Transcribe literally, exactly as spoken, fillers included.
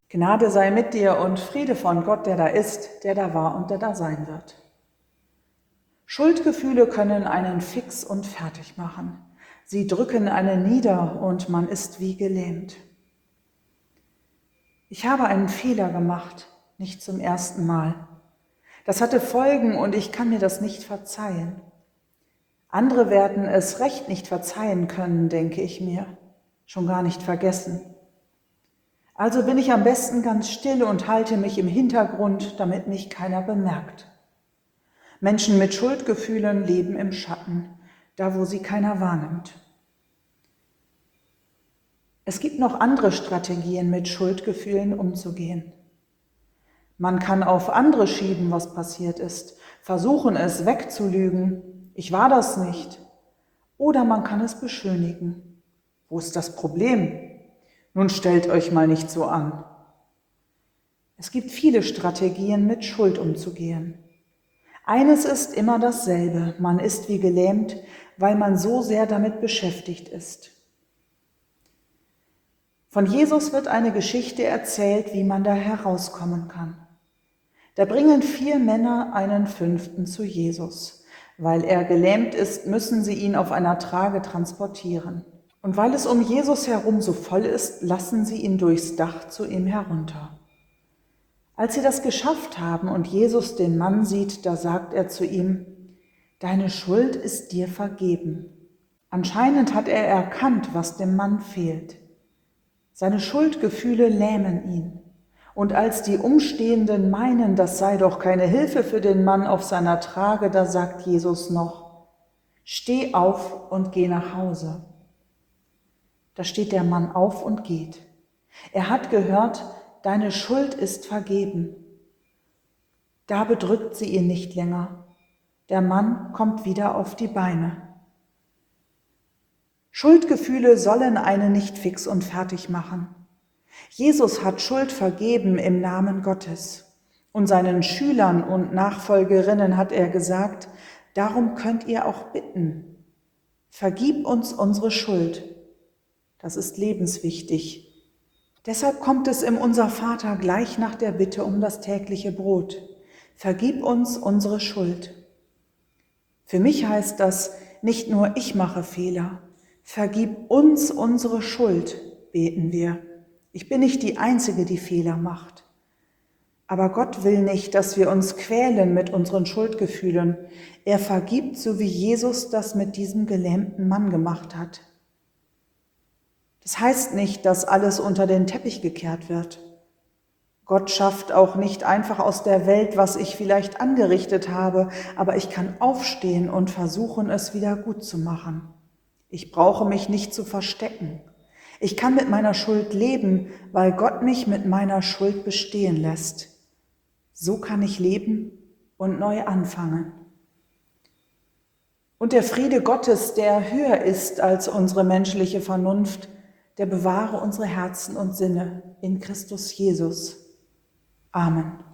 Gnade sei mit dir und Friede von Gott, der da ist, der da war und der da sein wird. Schuldgefühle können einen fix und fertig machen. Sie drücken einen nieder und man ist wie gelähmt. Ich habe einen Fehler gemacht, nicht zum ersten Mal. Das hatte Folgen und ich kann mir das nicht verzeihen. Andere werden es recht nicht verzeihen können, denke ich mir, schon gar nicht vergessen. Also bin ich am besten ganz still und halte mich im Hintergrund, damit mich keiner bemerkt. Menschen mit Schuldgefühlen leben im Schatten, da wo sie keiner wahrnimmt. Es gibt noch andere Strategien, mit Schuldgefühlen umzugehen. Man kann auf andere schieben, was passiert ist, versuchen es wegzulügen, ich war das nicht. Oder man kann es beschönigen. Wo ist das Problem? Nun stellt euch mal nicht so an. Es gibt viele Strategien, mit Schuld umzugehen. Eines ist immer dasselbe, man ist wie gelähmt, weil man so sehr damit beschäftigt ist. Von Jesus wird eine Geschichte erzählt, wie man da herauskommen kann. Da bringen vier Männer einen Fünften zu Jesus. Weil er gelähmt ist, müssen sie ihn auf einer Trage transportieren. Und weil es um Jesus herum so voll ist, lassen sie ihn durchs Dach zu ihm herunter. Als sie das geschafft haben und Jesus den Mann sieht, da sagt er zu ihm: Deine Schuld ist dir vergeben. Anscheinend hat er erkannt, was dem Mann fehlt. Seine Schuldgefühle lähmen ihn. Und als die Umstehenden meinen, das sei doch keine Hilfe für den Mann auf seiner Trage, da sagt Jesus noch: Steh auf und geh nach Hause. Da steht der Mann auf und geht. Er hat gehört, deine Schuld ist vergeben. Da bedrückt sie ihn nicht länger. Der Mann kommt wieder auf die Beine. Schuldgefühle sollen einen nicht fix und fertig machen. Jesus hat Schuld vergeben im Namen Gottes. Und seinen Schülern und Nachfolgerinnen hat er gesagt, darum könnt ihr auch bitten. Vergib uns unsere Schuld. Das ist lebenswichtig. Deshalb kommt es im Unser Vater gleich nach der Bitte um das tägliche Brot. Vergib uns unsere Schuld. Für mich heißt das, nicht nur ich mache Fehler. Vergib uns unsere Schuld, beten wir. Ich bin nicht die Einzige, die Fehler macht. Aber Gott will nicht, dass wir uns quälen mit unseren Schuldgefühlen. Er vergibt, so wie Jesus das mit diesem gelähmten Mann gemacht hat. Das heißt nicht, dass alles unter den Teppich gekehrt wird. Gott schafft auch nicht einfach aus der Welt, was ich vielleicht angerichtet habe, aber ich kann aufstehen und versuchen, es wieder gut zu machen. Ich brauche mich nicht zu verstecken. Ich kann mit meiner Schuld leben, weil Gott mich mit meiner Schuld bestehen lässt. So kann ich leben und neu anfangen. Und der Friede Gottes, der höher ist als unsere menschliche Vernunft, der bewahre unsere Herzen und Sinne in Christus Jesus. Amen.